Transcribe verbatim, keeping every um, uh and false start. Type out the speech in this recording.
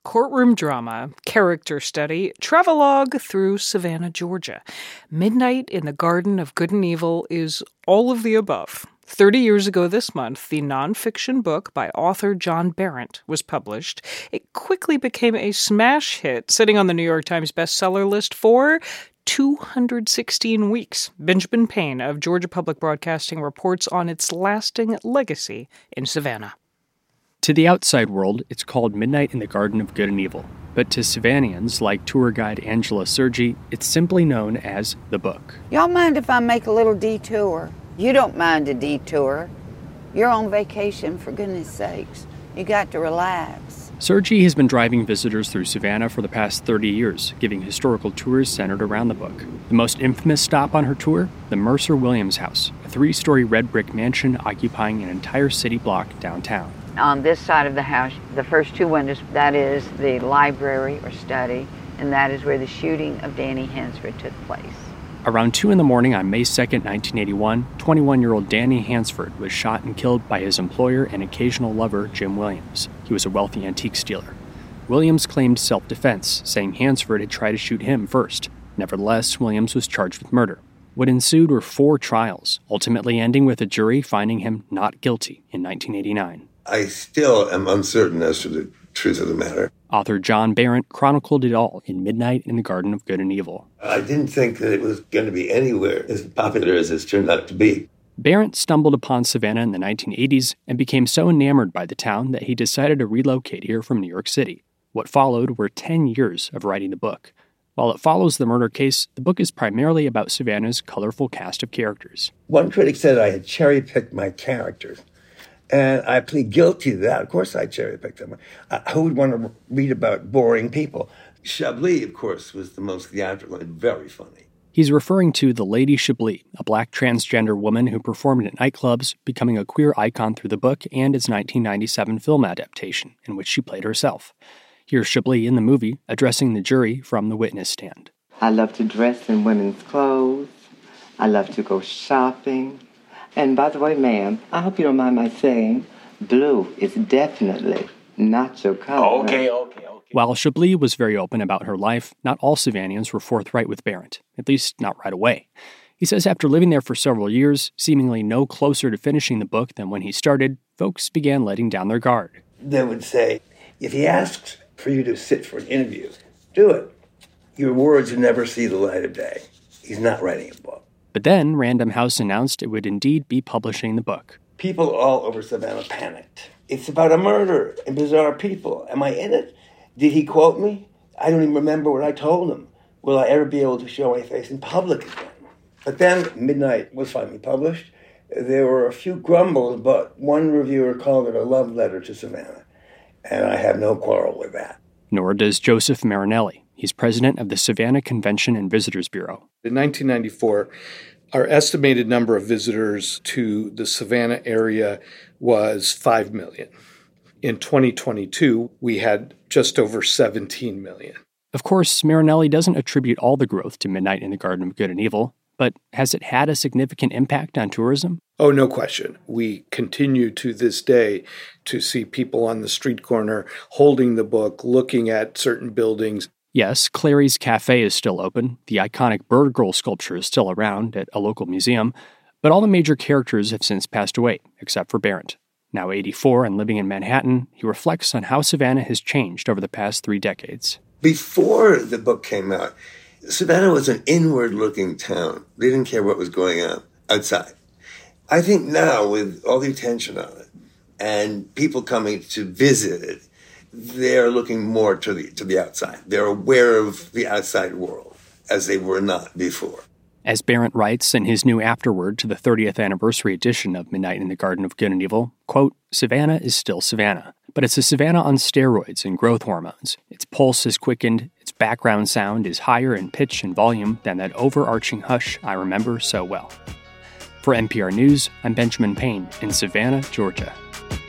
Courtroom drama, character study, travelogue through Savannah, Georgia. Midnight in the Garden of Good and Evil is all of the above. Thirty years ago this month, the nonfiction book by author John Berendt was published. It quickly became a smash hit, sitting on the New York Times bestseller list for two hundred sixteen weeks. Benjamin Payne of Georgia Public Broadcasting reports on its lasting legacy in Savannah. To the outside world, it's called Midnight in the Garden of Good and Evil. But to Savannaians, like tour guide Angela Sergi, it's simply known as The Book. Y'all mind if I make a little detour? You don't mind a detour. You're on vacation, for goodness sakes. You got to relax. Sergi has been driving visitors through Savannah for the past thirty years, giving historical tours centered around the book. The most infamous stop on her tour? The Mercer Williams House, a three-story red brick mansion occupying an entire city block downtown. On this side of the house, the first two windows, that is the library or study, and that is where the shooting of Danny Hansford took place. Around two in the morning on May second, nineteen eighty-one, twenty-one-year-old Danny Hansford was shot and killed by his employer and occasional lover, Jim Williams. He was a wealthy antique dealer. Williams claimed self-defense, saying Hansford had tried to shoot him first. Nevertheless, Williams was charged with murder. What ensued were four trials, ultimately ending with a jury finding him not guilty in nineteen eighty-nine. I still am uncertain as to the truth of the matter. Author John Berendt chronicled it all in Midnight in the Garden of Good and Evil. I didn't think that it was going to be anywhere as popular as it's turned out to be. Berendt stumbled upon Savannah in the nineteen eighties and became so enamored by the town that he decided to relocate here from New York City. What followed were ten years of writing the book. While it follows the murder case, the book is primarily about Savannah's colorful cast of characters. One critic said I had cherry-picked my characters. And I plead guilty to that. Of course I cherry-picked them. Uh, who would want to read about boring people? Chablis, of course, was the most theatrical and very funny. He's referring to the Lady Chablis, a black transgender woman who performed at nightclubs, becoming a queer icon through the book and its nineteen ninety-seven film adaptation, in which she played herself. Here's Chablis in the movie, addressing the jury from the witness stand. I love to dress in women's clothes. I love to go shopping. And by the way, ma'am, I hope you don't mind my saying, blue is definitely not your color. Okay, okay, okay. While Chablis was very open about her life, not all Savannaians were forthright with Berendt, at least not right away. He says after living there for several years, seemingly no closer to finishing the book than when he started, folks began letting down their guard. They would say, if he asks for you to sit for an interview, do it. Your words would never see the light of day. He's not writing a book. But then Random House announced it would indeed be publishing the book. People all over Savannah panicked. It's about a murder and bizarre people. Am I in it? Did he quote me? I don't even remember what I told him. Will I ever be able to show my face in public again? But then Midnight was finally published. There were a few grumbles, but one reviewer called it a love letter to Savannah. And I have no quarrel with that. Nor does Joseph Marinelli. He's president of the Savannah Convention and Visitors Bureau. In nineteen ninety-four, our estimated number of visitors to the Savannah area was five million. In twenty twenty-two, we had just over seventeen million. Of course, Marinelli doesn't attribute all the growth to Midnight in the Garden of Good and Evil, but has it had a significant impact on tourism? Oh, no question. We continue to this day to see people on the street corner holding the book, looking at certain buildings. Yes, Clary's Cafe is still open, the iconic Bird Girl sculpture is still around at a local museum, but all the major characters have since passed away, except for Berendt. Now eighty-four and living in Manhattan, he reflects on how Savannah has changed over the past three decades. Before the book came out, Savannah was an inward-looking town. They didn't care what was going on outside. I think now, with all the attention on it, and people coming to visit it, they're looking more to the to the outside. They're aware of the outside world, as they were not before. As Berendt writes in his new afterword to the thirtieth anniversary edition of Midnight in the Garden of Good and Evil, quote, Savannah is still Savannah, but it's a Savannah on steroids and growth hormones. Its pulse is quickened, its background sound is higher in pitch and volume than that overarching hush I remember so well. For N P R News, I'm Benjamin Payne in Savannah, Georgia.